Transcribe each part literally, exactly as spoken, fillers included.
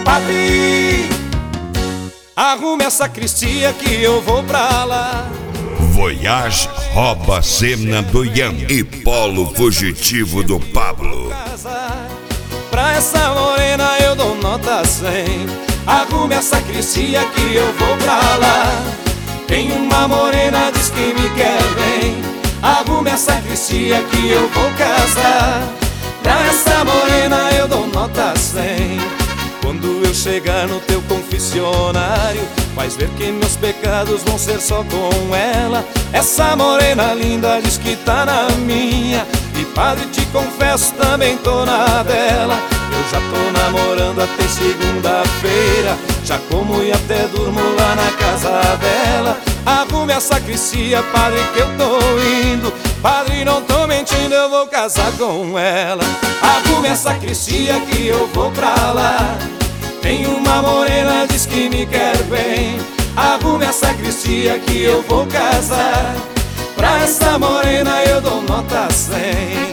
Padre, arrume a sacristia que eu vou pra lá. Voyage rouba cena do Ian e polo fugitivo do Pablo. Pra essa morena eu dou nota cem. Arrume a sacristia que eu vou pra lá. Tem uma morena, diz que me quer bem. Arrume a sacristia que eu vou casar. Pra essa morena eu dou nota cem. Quando eu chegar no teu confessionário, vais ver que meus pecados vão ser só com ela. Essa morena linda diz que tá na minha, e padre, te confesso, também tô na dela. Eu já tô namorando até segunda-feira, já como e até durmo lá na casa dela. Arrume a sacristia, padre, que eu tô indo. Padre, não tô mentindo, eu vou casar com ela. Arrume a sacristia que eu vou pra lá. Tem uma morena, diz que me quer bem. Arrume a sacristia que eu vou casar. Pra essa morena eu dou nota cem.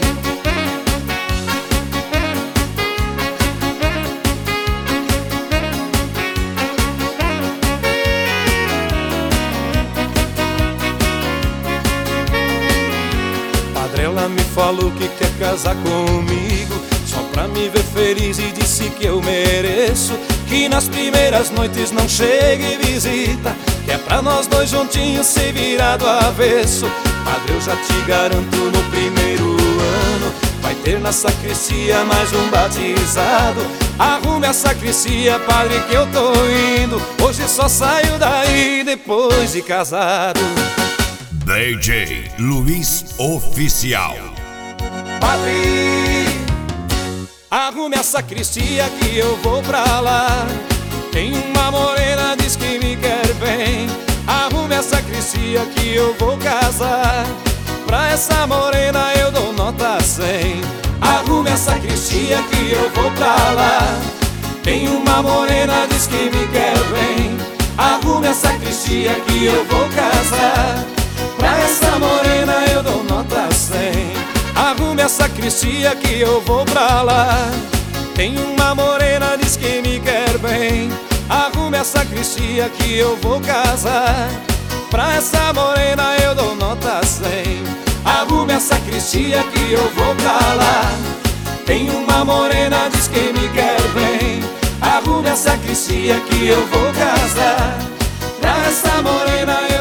Ela me falou que quer casar comigo, só pra me ver feliz, e disse que eu mereço. Que nas primeiras noites não chegue visita, que é pra nós dois juntinhos se virar do avesso. Padre, eu já te garanto, no primeiro ano vai ter na sacristia mais um batizado. Arrume a sacristia, padre, que eu tô indo. Hoje só saio daí depois de casado. D J Luiz Oficial. Padre, arrume a sacristia que eu vou pra lá. Tem uma morena, diz que me quer bem. Arrume a sacristia que eu vou casar. Pra essa morena eu dou nota cem. Arrume a sacristia que eu vou pra lá. Tem uma morena, diz que me quer bem. Arrume a sacristia que eu vou casar. Pra essa morena eu dou nota cem. Arrume a sacristia que eu vou pra lá. Tem uma morena, diz que me quer bem. Arrume a sacristia que eu vou casar. Pra essa morena eu dou nota cem. Arrume a sacristia que eu vou pra lá. Tem uma morena, diz que me quer bem. Arrume a sacristia que eu vou casar. Pra essa morena eu